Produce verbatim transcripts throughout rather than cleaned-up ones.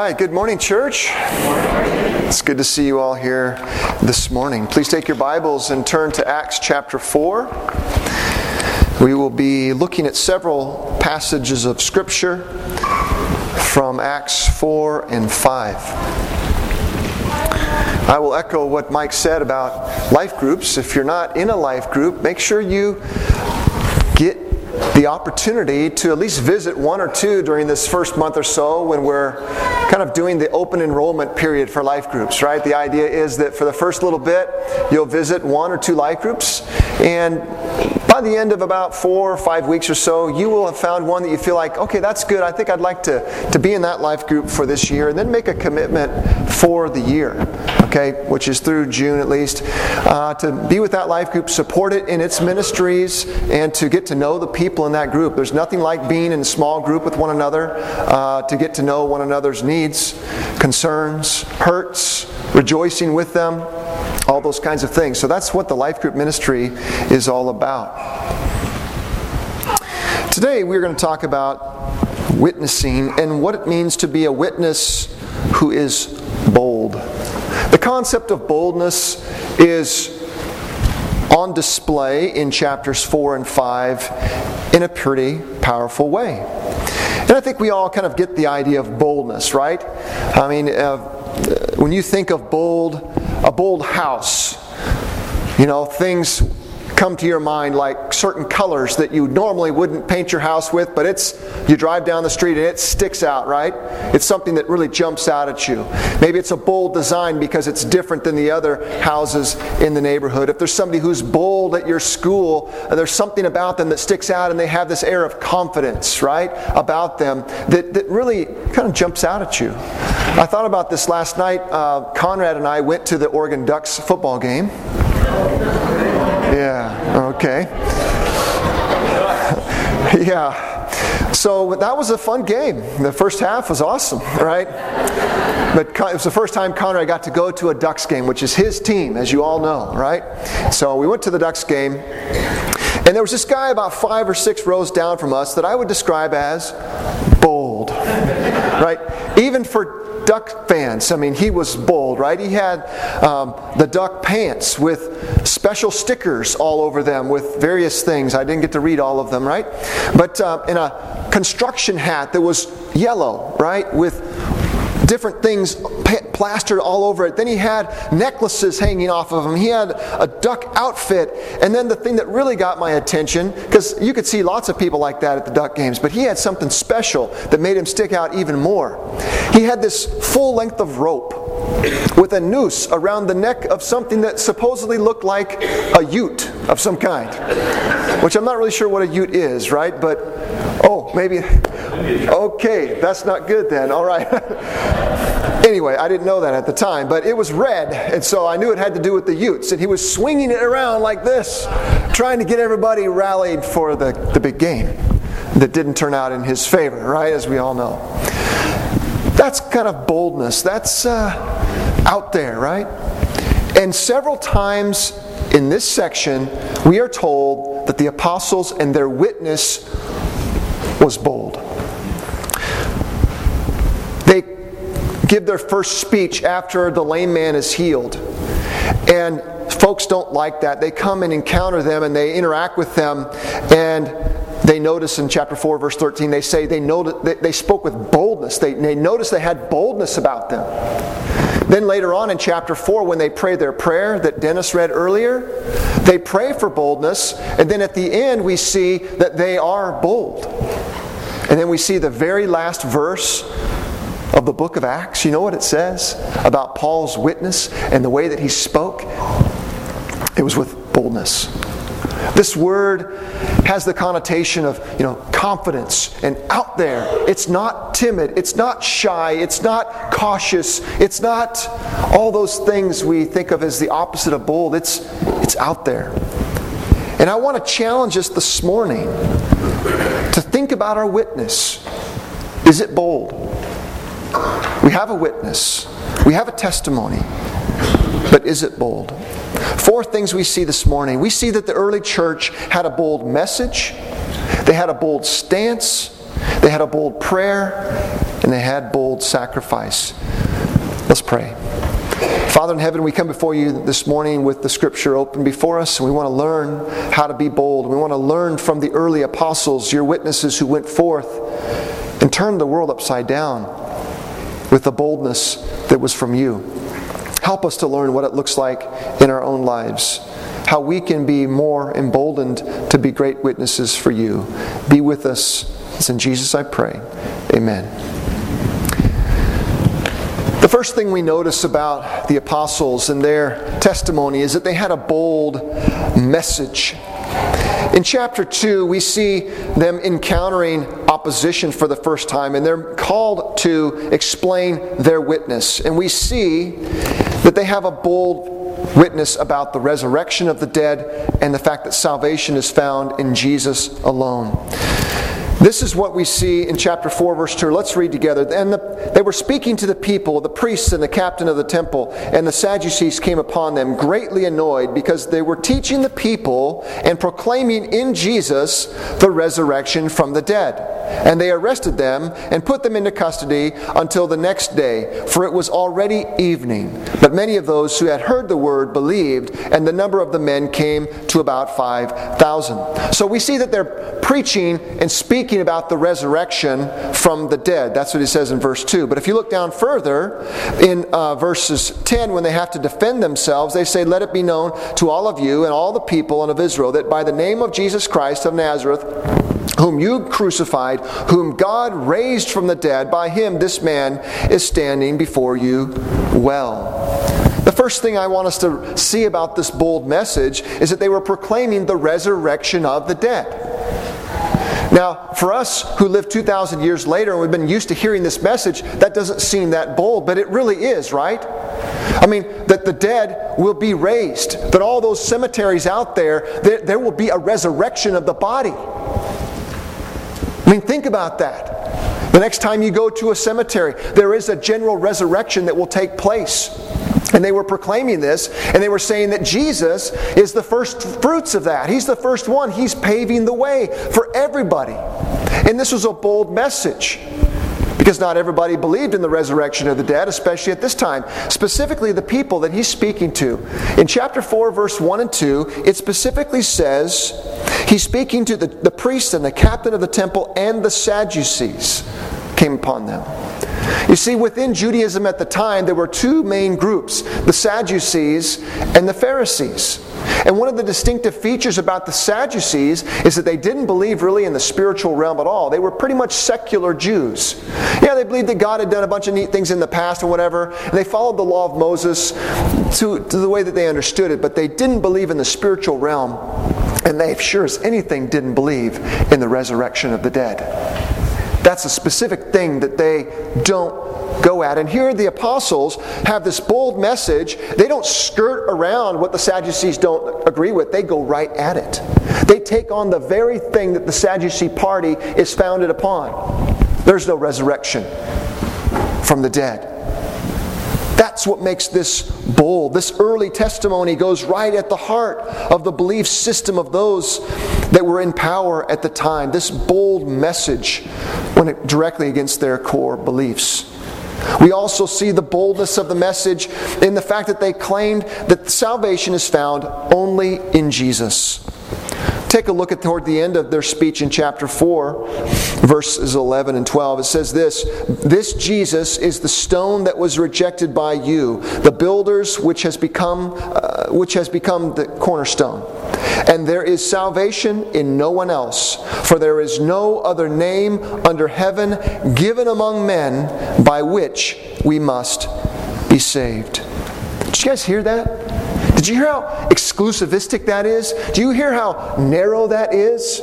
right, good morning, church. It's good to see you all here this morning. Please take your Bibles and turn to Acts chapter four. We will be looking at several passages of Scripture from Acts four and five. I will echo what Mike said about life groups. If you're not in a life group, make sure you get the opportunity to at least visit one or two during this first month or so when we're kind of doing the open enrollment period for life groups, right? The idea is that for the first little bit, you'll visit one or two life groups, and by the end of about four or five weeks or so, you will have found one that you feel like, okay, that's good. I think I'd like to, to be in that life group for this year, and then make a commitment for the year, okay, which is through June at least, uh, to be with that life group, support it in its ministries, and to get to know the people in that group. There's nothing like being in a small group with one another uh, to get to know one another's needs, concerns, hurts, rejoicing with them, all those kinds of things. So that's what the life group ministry is all about. Today we're going to talk about witnessing and what it means to be a witness who is bold. The concept of boldness is on display in chapters four and five in a pretty powerful way. And I think we all kind of get the idea of boldness, right? I mean, uh, when you think of bold, a bold house, you know, things come to your mind like certain colors that you normally wouldn't paint your house with, but it's, you drive down the street and it sticks out, right? It's something that really jumps out at you. Maybe it's a bold design because it's different than the other houses in the neighborhood. If there's somebody who's bold at your school, there's something about them that sticks out and they have this air of confidence, right, about them that, that really kind of jumps out at you. I thought about this last night. Uh, Conrad and I went to the Oregon Ducks football game. Yeah, okay. Yeah. So that was a fun game. The first half was awesome, right? But it was the first time Conrad got to go to a Ducks game, which is his team, as you all know, right? So we went to the Ducks game, and there was this guy about five or six rows down from us that I would describe as bold, right? Even for Duck fans, I mean, he was bold, right? He had um, the Duck pants with special stickers all over them with various things. I didn't get to read all of them, right? But uh, in a construction hat that was yellow, right, with different things plastered all over it. Then he had necklaces hanging off of him. He had a duck outfit. And then the thing that really got my attention, because you could see lots of people like that at the Duck games, but he had something special that made him stick out even more. He had this full length of rope with a noose around the neck of something that supposedly looked like a ute of some kind, which I'm not really sure what a ute is, right? But, oh, maybe, okay, that's not good then, all right. Anyway, I didn't know that at the time, but it was red, and so I knew it had to do with the utes, and he was swinging it around like this, trying to get everybody rallied for the, the big game that didn't turn out in his favor, right, as we all know. That's kind of boldness. That's uh, out there, right? And several times in this section, we are told that the apostles and their witness was bold. They give their first speech after the lame man is healed. And folks don't like that. They come and encounter them and they interact with them, and they notice in chapter four, verse thirteen, they say they noticed, they spoke with boldness. They, they noticed they had boldness about them. Then later on in chapter four, when they pray their prayer that Dennis read earlier, they pray for boldness, and then at the end we see that they are bold. And then we see the very last verse of the book of Acts. You know what it says about Paul's witness and the way that he spoke? It was with boldness. This word has the connotation of, you know, confidence and out there. It's not timid. It's not shy. It's not cautious. It's not all those things we think of as the opposite of bold. It's, it's out there. And I want to challenge us this morning to think about our witness. Is it bold? We have a witness. We have a testimony. But is it bold? Four things we see this morning. We see that the early church had a bold message. They had a bold stance. They had a bold prayer. And and they had bold sacrifice. Let's pray. Father in heaven, we come before you this morning with the Scripture open before us, and we want to learn how to be bold. We want to learn from the early apostles, your witnesses who went forth and turned the world upside down with the boldness that was from you. Help us to learn what it looks like in our own lives, how we can be more emboldened to be great witnesses for you. Be with us. It's in Jesus I pray. Amen. The first thing we notice about the apostles and their testimony is that they had a bold message. In chapter two, we see them encountering opposition for the first time, and they're called to explain their witness. And we see that they have a bold witness about the resurrection of the dead and the fact that salvation is found in Jesus alone. This is what we see in chapter four, verse two. Let's read together. And the, they were speaking to the people, the priests and the captain of the temple, and the Sadducees came upon them, greatly annoyed, because they were teaching the people and proclaiming in Jesus the resurrection from the dead. And they arrested them and put them into custody until the next day, for it was already evening. But many of those who had heard the word believed, and the number of the men came to about five thousand. So we see that they're preaching and speaking about the resurrection from the dead. That's what he says in verse two. But if you look down further in uh, verses ten, when they have to defend themselves, they say, "Let it be known to all of you and all the people and of Israel that by the name of Jesus Christ of Nazareth, whom you crucified, whom God raised from the dead, by him this man is standing before you well." The first thing I want us to see about this bold message is that they were proclaiming the resurrection of the dead. Now, for us who live two thousand years later and we've been used to hearing this message, that doesn't seem that bold, but it really is, right? I mean, that the dead will be raised, that all those cemeteries out there, there, there will be a resurrection of the body. I mean, think about that. The next time you go to a cemetery, there is a general resurrection that will take place. And they were proclaiming this, and they were saying that Jesus is the first fruits of that. He's the first one. He's paving the way for everybody. And this was a bold message, because not everybody believed in the resurrection of the dead, especially at this time. Specifically, the people that he's speaking to. In chapter four, verse one and two, it specifically says he's speaking to the, the priests and the captain of the temple and the Sadducees came upon them. You see, within Judaism at the time, there were two main groups, the Sadducees and the Pharisees. And one of the distinctive features about the Sadducees is that they didn't believe really in the spiritual realm at all. They were pretty much secular Jews. Yeah, they believed that God had done a bunch of neat things in the past or whatever, and they followed the law of Moses to, to the way that they understood it, but they didn't believe in the spiritual realm, and they sure as anything didn't believe in the resurrection of the dead. That's a specific thing that they don't go at. And here the apostles have this bold message. They don't skirt around what the Sadducees don't agree with. They go right at it. They take on the very thing that the Sadducee party is founded upon. There's no resurrection from the dead. That's what makes this bold. This early testimony goes right at the heart of the belief system of those that were in power at the time. This bold message went directly against their core beliefs. We also see the boldness of the message in the fact that they claimed that salvation is found only in Jesus. Take a look at toward the end of their speech in chapter four, verses eleven and twelve. It says this, "This Jesus is the stone that was rejected by you, the builders, which has become uh, which has become the cornerstone. And there is salvation in no one else, for there is no other name under heaven given among men by which we must be saved." Did you guys hear that? Did you hear how exclusivistic that is? Do you hear how narrow that is?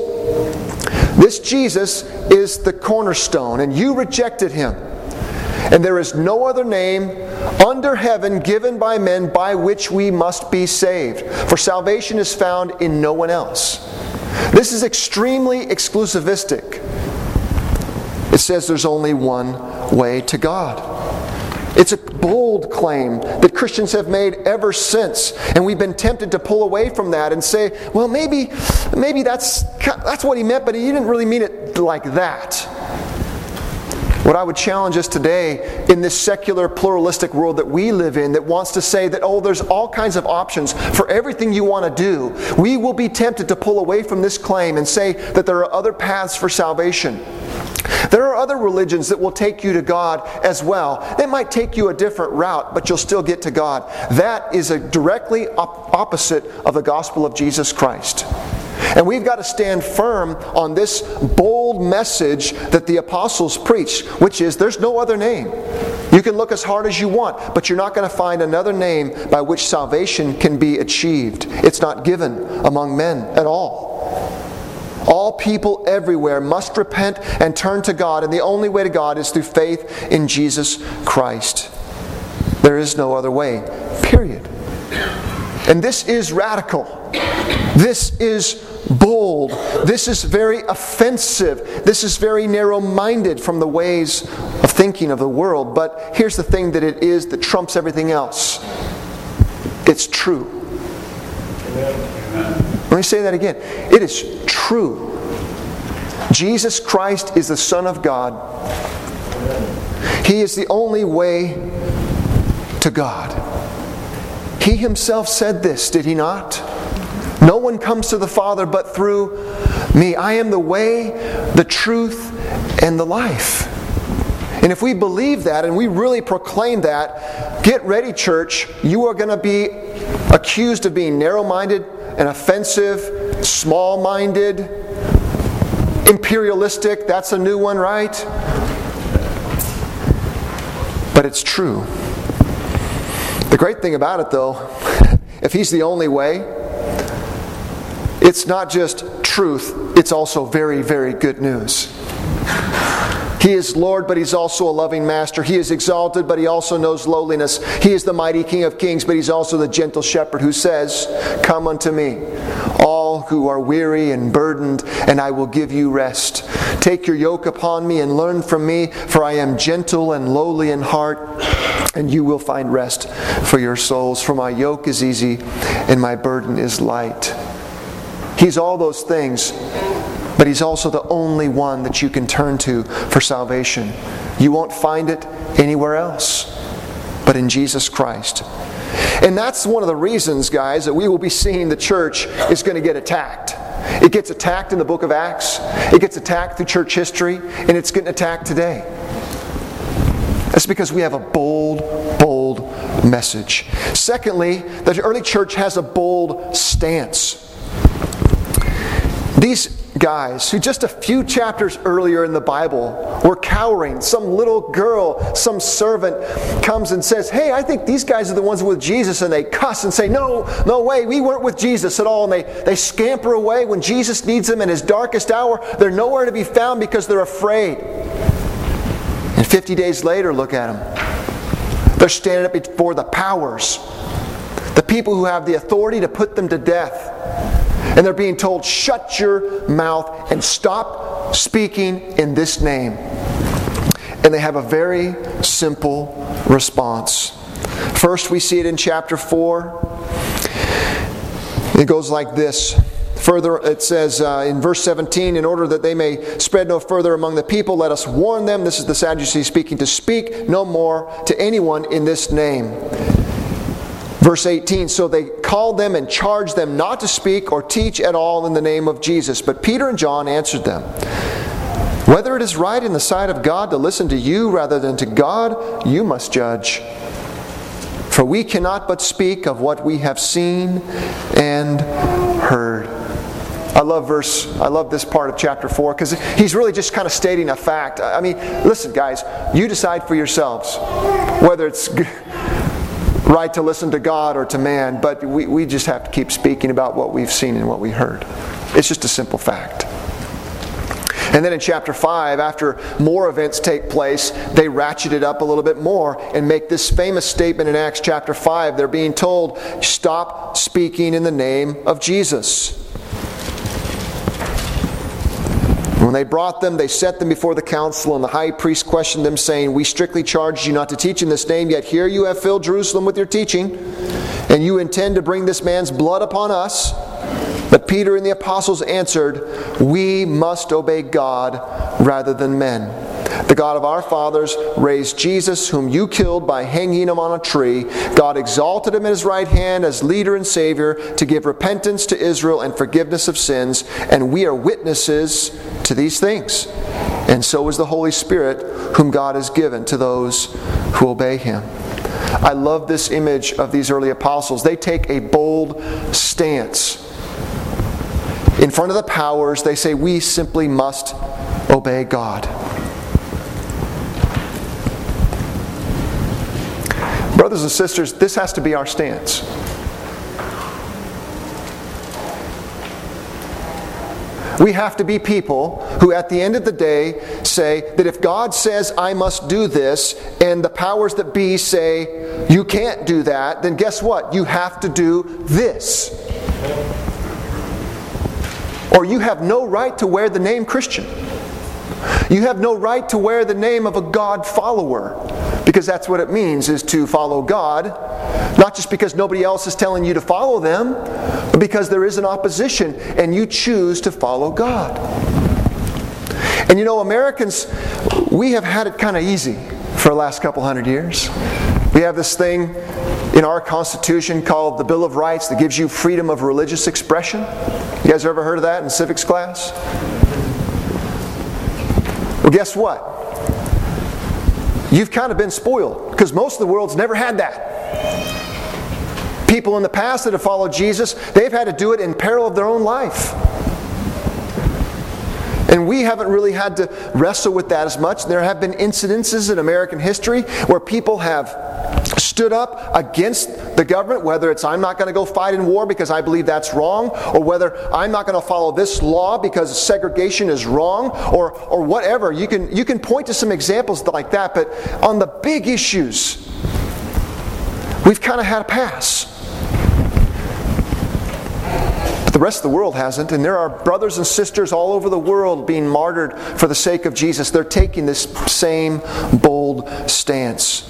This Jesus is the cornerstone, and you rejected him. And there is no other name under heaven given by men by which we must be saved. For salvation is found in no one else. This is extremely exclusivistic. It says there's only one way to God. It's a bold claim that Christians have made ever since, and we've been tempted to pull away from that and say, well, maybe maybe that's that's what he meant, but he didn't really mean it like that. What I would challenge us today in this secular, pluralistic world that we live in, that wants to say that, oh, there's all kinds of options for everything you want to do, we will be tempted to pull away from this claim and say that there are other paths for salvation. There are other religions that will take you to God as well. They might take you a different route, but you'll still get to God. That is a directly op- opposite of the gospel of Jesus Christ. And we've got to stand firm on this bold message that the apostles preached, which is there's no other name. You can look as hard as you want, but you're not going to find another name by which salvation can be achieved. It's not given among men at all. All people everywhere must repent and turn to God, and the only way to God is through faith in Jesus Christ. There is no other way, period. And this is radical. This is bold. This is very offensive. This is very narrow-minded from the ways of thinking of the world. But here's the thing that it is that trumps everything else. It's true. Let me say that again. It is true. Jesus Christ is the Son of God. He is the only way to God. He Himself said this, did He not? No one comes to the Father but through me. I am the way, the truth, and the life. And if we believe that and we really proclaim that, get ready, church. You are going to be accused of being narrow-minded and offensive, small-minded, imperialistic. That's a new one, right? But it's true. The great thing about it, though, if He's the only way, it's not just truth, it's also very, very good news. He is Lord, but He's also a loving Master. He is exalted, but He also knows lowliness. He is the mighty King of kings, but He's also the gentle shepherd who says, "Come unto me, all who are weary and burdened, and I will give you rest. Take your yoke upon me and learn from me, for I am gentle and lowly in heart, and you will find rest for your souls. For my yoke is easy and my burden is light." He's all those things, but He's also the only one that you can turn to for salvation. You won't find it anywhere else but in Jesus Christ. And that's one of the reasons, guys, that we will be seeing the church is going to get attacked. It gets attacked in the book of Acts. It gets attacked through church history. And it's getting attacked today. That's because we have a bold, bold message. Secondly, the early church has a bold stance. These guys who just a few chapters earlier in the Bible were cowering. Some little girl, some servant comes and says, "Hey, I think these guys are the ones with Jesus," and they cuss and say, "No, no way, we weren't with Jesus at all." And they, they scamper away when Jesus needs them in His darkest hour. They're nowhere to be found because they're afraid. And fifty days later, look at them. They're standing up before the powers, the people who have the authority to put them to death. And they're being told, "Shut your mouth and stop speaking in this name." And they have a very simple response. First, we see it in chapter four. It goes like this. Further, it says uh, in verse seventeen, "In order that they may spread no further among the people, let us warn them," this is the Sadducees speaking, "to speak no more to anyone in this name." Verse eighteen, "So they called them and charged them not to speak or teach at all in the name of Jesus. But Peter and John answered them, 'Whether it is right in the sight of God to listen to you rather than to God, you must judge. For we cannot but speak of what we have seen and heard.'" I love verse. I love this part of chapter four because he's really just kind of stating a fact. I mean, listen, guys, you decide for yourselves whether it's right to listen to God or to man, but we, we just have to keep speaking about what we've seen and what we heard. It's just a simple fact. And then in chapter five, after more events take place, they ratchet it up a little bit more and make this famous statement in Acts chapter five. They're being told, "Stop speaking in the name of Jesus." When they brought them, they set them before the council, and the high priest questioned them, saying, "We strictly charged you not to teach in this name, yet here you have filled Jerusalem with your teaching, and you intend to bring this man's blood upon us." But Peter and the apostles answered, "We must obey God rather than men. The God of our fathers raised Jesus, whom you killed by hanging him on a tree. God exalted him at his right hand as leader and Savior to give repentance to Israel and forgiveness of sins. And we are witnesses to these things. And so is the Holy Spirit, whom God has given to those who obey him. I love this image of these early apostles. They take a bold stance. In front of the powers, they say, we simply must obey God. Brothers and sisters, this has to be our stance. We have to be people who at the end of the day say that if God says I must do this and the powers that be say you can't do that, then guess what? You have to do this. Or you have no right to wear the name Christian. You have no right to wear the name of a God follower. Because that's what it means, is to follow God. Not just because nobody else is telling you to follow them, but because there is an opposition and you choose to follow God. And you know, Americans, we have had it kind of easy for the last couple hundred years. We have this thing in our Constitution called the Bill of Rights that gives you freedom of religious expression. You guys ever heard of that in civics class? Well, guess what? You've kind of been spoiled because most of the world's never had that. People in the past that have followed Jesus, they've had to do it in peril of their own life. And we haven't really had to wrestle with that as much. There have been incidences in American history where people have stood up against the government, whether it's I'm not going to go fight in war because I believe that's wrong, or whether I'm not going to follow this law because segregation is wrong, or or whatever. You can you can point to some examples like that, but on the big issues, we've kind of had a pass. But the rest of the world hasn't, and there are brothers and sisters all over the world being martyred for the sake of Jesus. They're taking this same bold stance.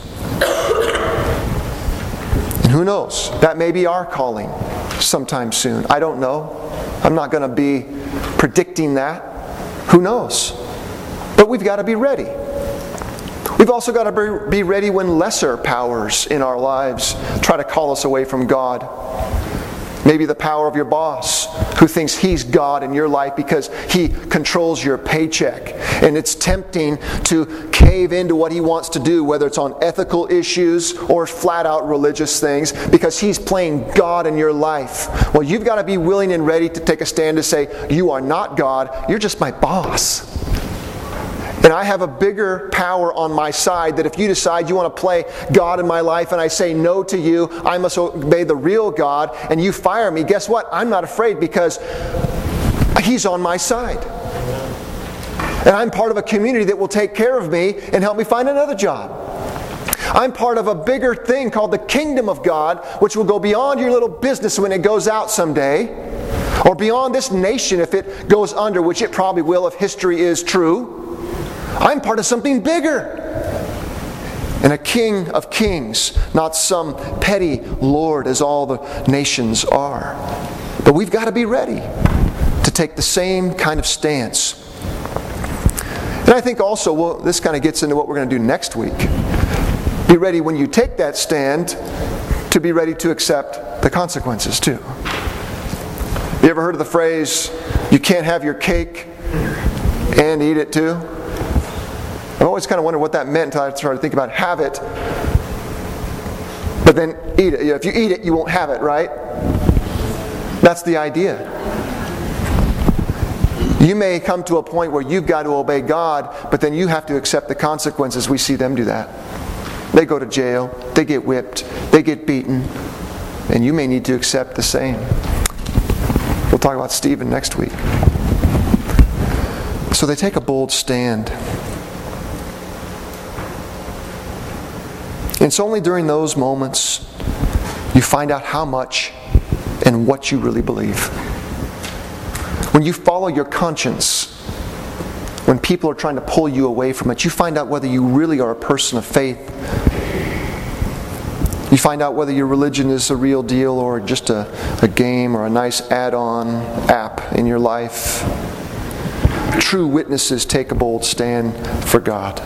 And who knows? That may be our calling sometime soon. I don't know. I'm not going to be predicting that. Who knows? But we've got to be ready. We've also got to be ready when lesser powers in our lives try to call us away from God. Maybe the power of your boss who thinks he's God in your life because he controls your paycheck. And it's tempting to cave into what he wants to do, whether it's on ethical issues or flat out religious things, because he's playing God in your life. Well, you've got to be willing and ready to take a stand to say, you are not God, you're just my boss. And I have a bigger power on my side that if you decide you want to play God in my life and I say no to you, I must obey the real God, and you fire me, guess what? I'm not afraid because He's on my side. And I'm part of a community that will take care of me and help me find another job. I'm part of a bigger thing called the kingdom of God, which will go beyond your little business when it goes out someday, or beyond this nation if it goes under, which it probably will if history is true. I'm part of something bigger. And a king of kings, not some petty lord as all the nations are. But we've got to be ready to take the same kind of stance. And I think also, well, this kind of gets into what we're going to do next week. Be ready when you take that stand to be ready to accept the consequences too. You ever heard of the phrase, you can't have your cake and eat it too? I've always kind of wondered what that meant until I started to think about have it, but then eat it. If you eat it, you won't have it, right? That's the idea. You may come to a point where you've got to obey God, but then you have to accept the consequences. We see them do that. They go to jail, they get whipped, they get beaten, and you may need to accept the same. We'll talk about Stephen next week. So they take a bold stand. And it's only during those moments you find out how much and what you really believe. When you follow your conscience, when people are trying to pull you away from it, you find out whether you really are a person of faith. You find out whether your religion is a real deal or just a, a game or a nice add-on app in your life. True witnesses take a bold stand for God.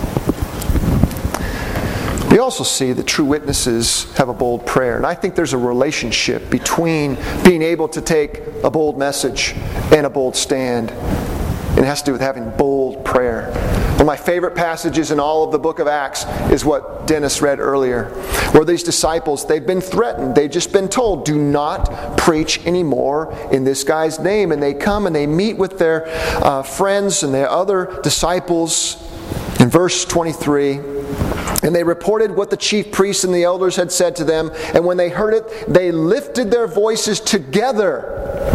We also see that true witnesses have a bold prayer. And I think there's a relationship between being able to take a bold message and a bold stand. And it has to do with having bold prayer. One of my favorite passages in all of the book of Acts is what Dennis read earlier, where these disciples, they've been threatened. They've just been told, do not preach anymore in this guy's name. And they come and they meet with their uh, friends and their other disciples. In verse twenty-three, and they reported what the chief priests and the elders had said to them. And when they heard it, they lifted their voices together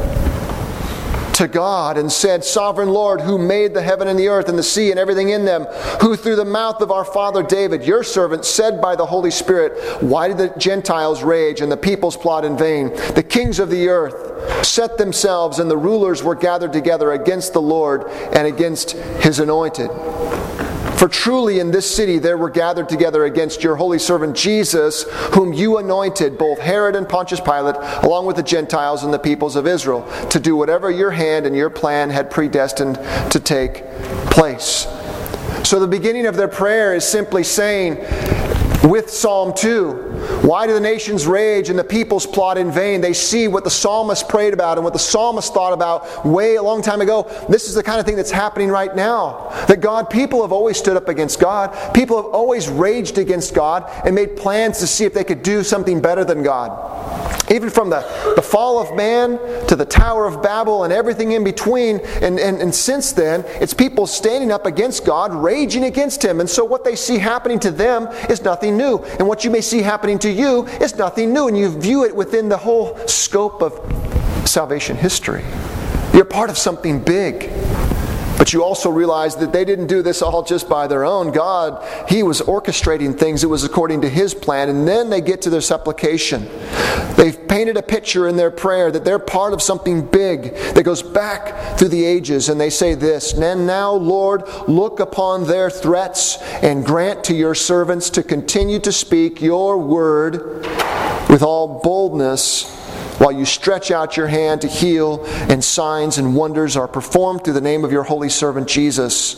to God and said, Sovereign Lord, who made the heaven and the earth and the sea and everything in them, who through the mouth of our father David, your servant, said by the Holy Spirit, why did the Gentiles rage and the peoples plot in vain? The kings of the earth set themselves, and the rulers were gathered together against the Lord and against His anointed. For truly in this city there were gathered together against your holy servant Jesus, whom you anointed, both Herod and Pontius Pilate, along with the Gentiles and the peoples of Israel, to do whatever your hand and your plan had predestined to take place. So the beginning of their prayer is simply saying, with Psalm two, why do the nations rage and the peoples plot in vain? They see what the psalmist prayed about and what the psalmist thought about way a long time ago. This is the kind of thing that's happening right now. That God, people have always stood up against God. People have always raged against God and made plans to see if they could do something better than God. Even from the, the fall of man to the Tower of Babel and everything in between. And, and, and since then, it's people standing up against God, raging against Him. And so what they see happening to them is nothing new. And what you may see happening to you is nothing new. And you view it within the whole scope of salvation history. You're part of something big. But you also realize that they didn't do this all just by their own. God, He was orchestrating things. It was according to His plan. And then they get to their supplication. They've painted a picture in their prayer that they're part of something big that goes back through the ages. And they say this, and now, Lord, look upon their threats and grant to your servants to continue to speak your word with all boldness, while you stretch out your hand to heal, and signs and wonders are performed through the name of your holy servant Jesus.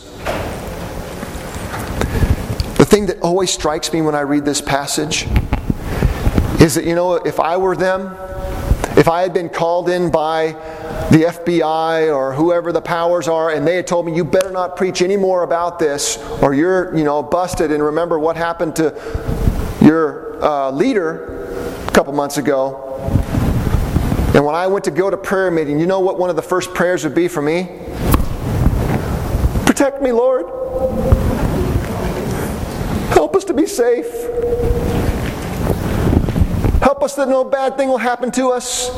The thing that always strikes me when I read this passage is that, you know, if I were them, if I had been called in by the F B I or whoever the powers are, and they had told me, you better not preach any more about this, or you're, you know, busted, and remember what happened to your uh, leader a couple months ago. And when I went to go to prayer meeting, you know what one of the first prayers would be for me? Protect me, Lord. Help us to be safe. Help us that no bad thing will happen to us.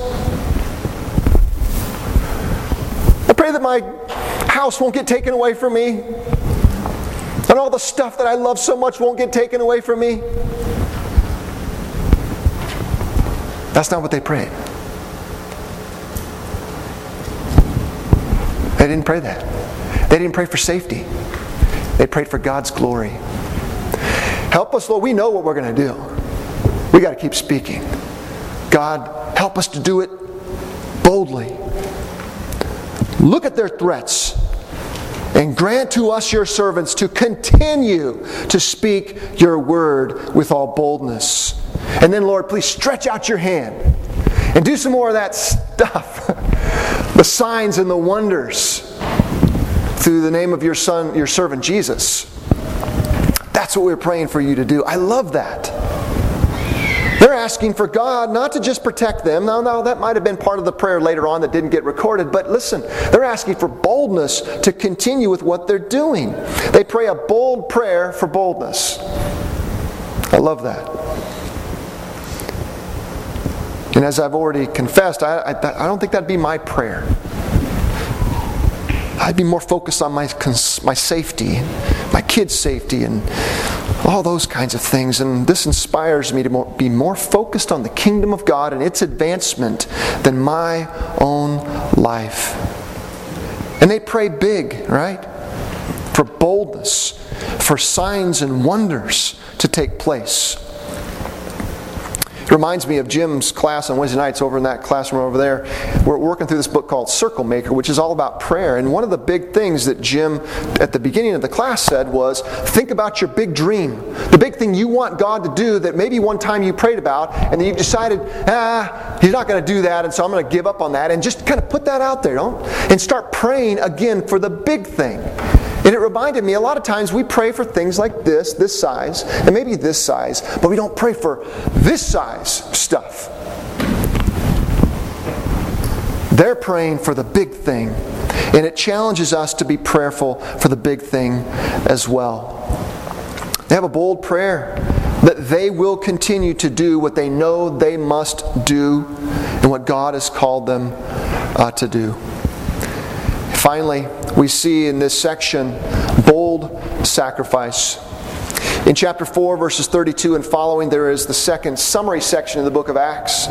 I pray that my house won't get taken away from me. And all the stuff that I love so much won't get taken away from me. That's not what they prayed. They didn't pray that. They didn't pray for safety. They prayed for God's glory. Help us, Lord. We know what we're going to do. We got to keep speaking. God, help us to do it boldly. Look at their threats and grant to us, your servants, to continue to speak your word with all boldness. And then, Lord, please stretch out your hand and do some more of that stuff. The signs and the wonders through the name of your Son, your servant Jesus. That's what we're praying for you to do. I love that. They're asking for God not to just protect them. Now, now that might have been part of the prayer later on that didn't get recorded. But listen, they're asking for boldness to continue with what they're doing. They pray a bold prayer for boldness. I love that. And as I've already confessed, I, I, I don't think that'd be my prayer. I'd be more focused on my my safety, my kids' safety, and all those kinds of things. And this inspires me to more, be more focused on the kingdom of God and its advancement than my own life. And they pray big, right? For boldness, for signs and wonders to take place. Reminds me of Jim's class on Wednesday nights over in that classroom over there. We're working through this book called Circle Maker, which is all about prayer. And one of the big things that Jim at the beginning of the class said was, think about your big dream. The big thing you want God to do that maybe one time you prayed about and then you've decided, ah, He's not going to do that, and so I'm going to give up on that. And just kind of put that out there, don't? And start praying again for the big thing. And it reminded me, a lot of times we pray for things like this, this size, and maybe this size, but we don't pray for this size stuff. They're praying for the big thing, and it challenges us to be prayerful for the big thing as well. They have a bold prayer that they will continue to do what they know they must do and what God has called them uh, to do. Finally, we see in this section bold sacrifice. In chapter four, verses thirty-two and following, there is the second summary section in the book of Acts,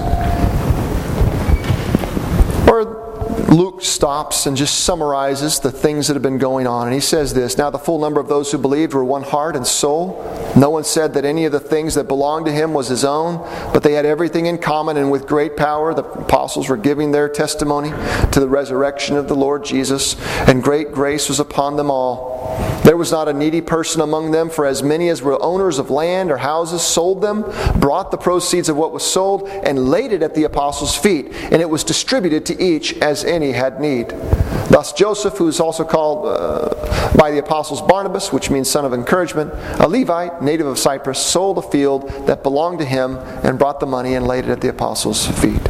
where Luke stops and just summarizes the things that have been going on. And he says this, "Now the full number of those who believed were one heart and soul. No one said that any of the things that belonged to him was his own, but they had everything in common, and with great power the apostles were giving their testimony to the resurrection of the Lord Jesus, and great grace was upon them all. There was not a needy person among them, for as many as were owners of land or houses sold them, brought the proceeds of what was sold, and laid it at the apostles' feet, and it was distributed to each as any had need. Thus Joseph, who is also called uh, by the apostles Barnabas, which means son of encouragement, a Levite, native of Cyprus, sold a field that belonged to him and brought the money and laid it at the apostles' feet."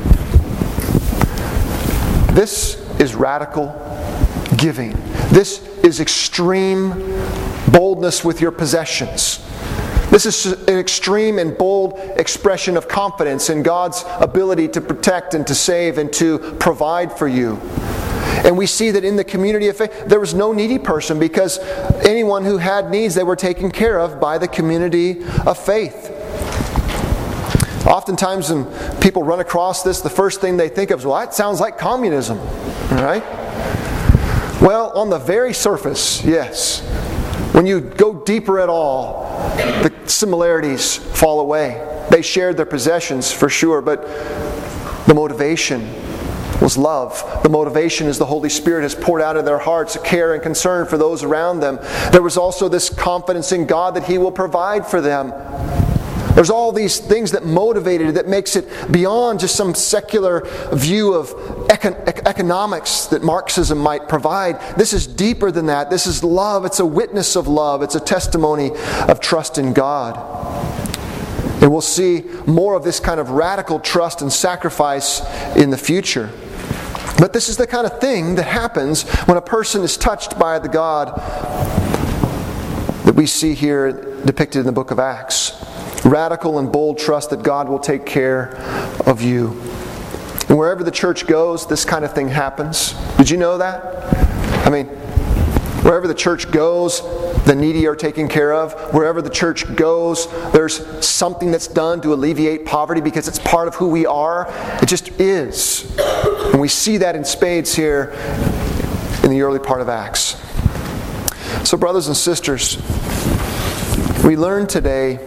This is radical giving. This is extreme boldness with your possessions. This is an extreme and bold expression of confidence in God's ability to protect and to save and to provide for you. And we see that in the community of faith, there was no needy person, because anyone who had needs, they were taken care of by the community of faith. Oftentimes when people run across this, the first thing they think of is, well, that sounds like communism. All right? Well, on the very surface, yes. When you go deeper at all, the similarities fall away. They shared their possessions for sure, but the motivation was love. The motivation is the Holy Spirit has poured out in their hearts a care and concern for those around them. There was also this confidence in God that He will provide for them. There's all these things that motivated it, that makes it beyond just some secular view of econ- economics that Marxism might provide. This is deeper than that. This is love. It's a witness of love. It's a testimony of trust in God. And we'll see more of this kind of radical trust and sacrifice in the future. But this is the kind of thing that happens when a person is touched by the God that we see here depicted in the book of Acts. Radical and bold trust that God will take care of you. And wherever the church goes, this kind of thing happens. Did you know that? I mean, wherever the church goes, the needy are taken care of. Wherever the church goes, there's something that's done to alleviate poverty because it's part of who we are. It just is. And we see that in spades here in the early part of Acts. So brothers and sisters, we learn today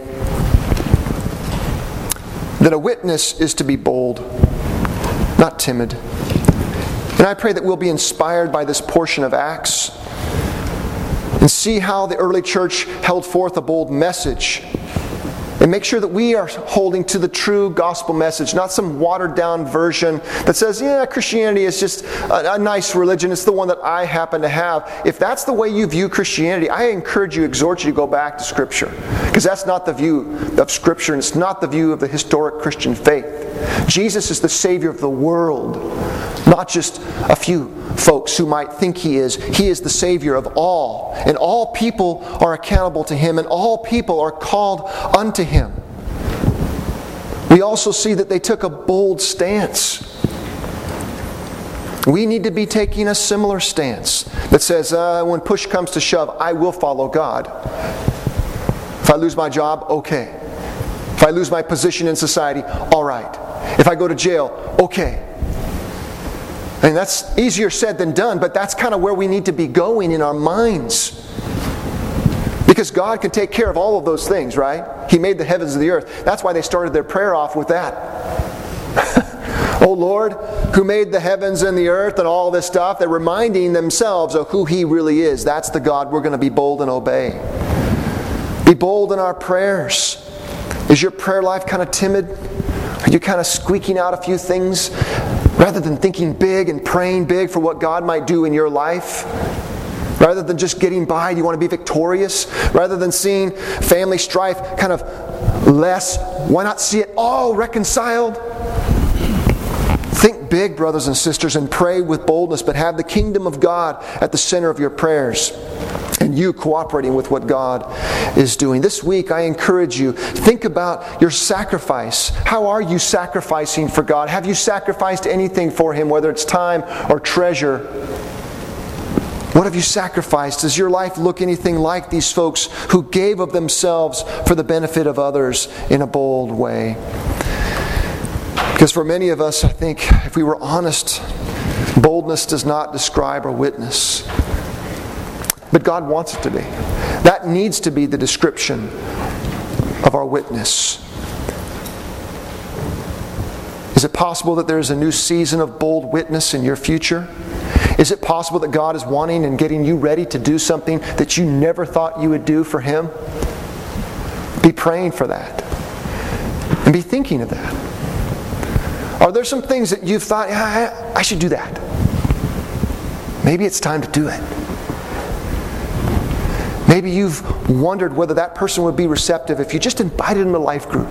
that a witness is to be bold, not timid. And I pray that we'll be inspired by this portion of Acts and see how the early church held forth a bold message. And make sure that we are holding to the true gospel message, not some watered-down version that says, yeah, Christianity is just a, a nice religion. It's the one that I happen to have. If that's the way you view Christianity, I encourage you, exhort you to go back to Scripture. Because that's not the view of Scripture, and it's not the view of the historic Christian faith. Jesus is the Savior of the world, not just a few folks who might think He is. He is the Savior of all. And all people are accountable to Him, and all people are called unto Him. We also see that they took a bold stance. We need to be taking a similar stance that says, uh, when push comes to shove, I will follow God. If I lose my job, okay. If I lose my position in society, all right. If I go to jail, okay. And that's easier said than done, but that's kind of where we need to be going in our minds. Because God can take care of all of those things, right? He made the heavens and the earth. That's why they started their prayer off with that. Oh Lord, who made the heavens and the earth and all this stuff. They're reminding themselves of who He really is. That's the God we're going to be bold and obey. Be bold in our prayers. Is your prayer life kind of timid? Are you kind of squeaking out a few things rather than thinking big and praying big for what God might do in your life? Rather than just getting by, you want to be victorious? Rather than seeing family strife kind of less, why not see it all reconciled? Think big, brothers and sisters, and pray with boldness, but have the kingdom of God at the center of your prayers. And you cooperating with what God is doing. This week, I encourage you, think about your sacrifice. How are you sacrificing for God? Have you sacrificed anything for Him, whether it's time or treasure? What have you sacrificed? Does your life look anything like these folks who gave of themselves for the benefit of others in a bold way? Because for many of us, I think, if we were honest, boldness does not describe or witness. But God wants it to be. That needs to be the description of our witness. Is it possible that there is a new season of bold witness in your future? Is it possible that God is wanting and getting you ready to do something that you never thought you would do for Him? Be praying for that. And be thinking of that. Are there some things that you've thought, yeah, I, I should do that? Maybe it's time to do it. Maybe you've wondered whether that person would be receptive if you just invited them to life group.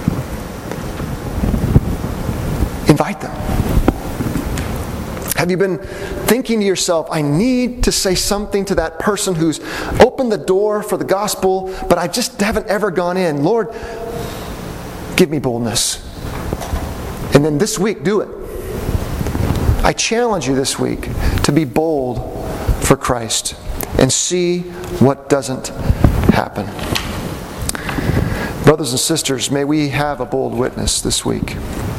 Invite them. Have you been thinking to yourself, I need to say something to that person who's opened the door for the gospel, but I just haven't ever gone in. Lord, give me boldness. And then this week, do it. I challenge you this week to be bold for Christ and see what doesn't happen. Brothers and sisters, may we have a bold witness this week.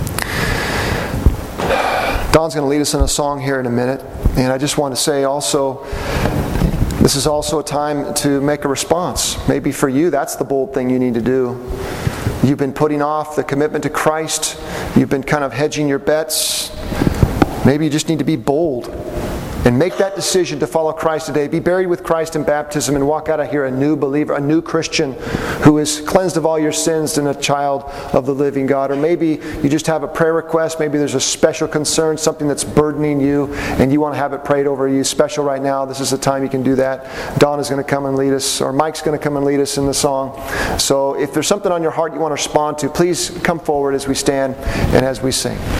Don's going to lead us in a song here in a minute. And I just want to say also, this is also a time to make a response. Maybe for you, that's the bold thing you need to do. You've been putting off the commitment to Christ. You've been kind of hedging your bets. Maybe you just need to be bold and make that decision to follow Christ today. Be buried with Christ in baptism and walk out of here a new believer, a new Christian who is cleansed of all your sins and a child of the living God. Or maybe you just have a prayer request. Maybe there's a special concern, something that's burdening you, and you want to have it prayed over you special right now. This is the time you can do that. Don is going to come and lead us, or Mike's going to come and lead us in the song. So if there's something on your heart you want to respond to, please come forward as we stand and as we sing.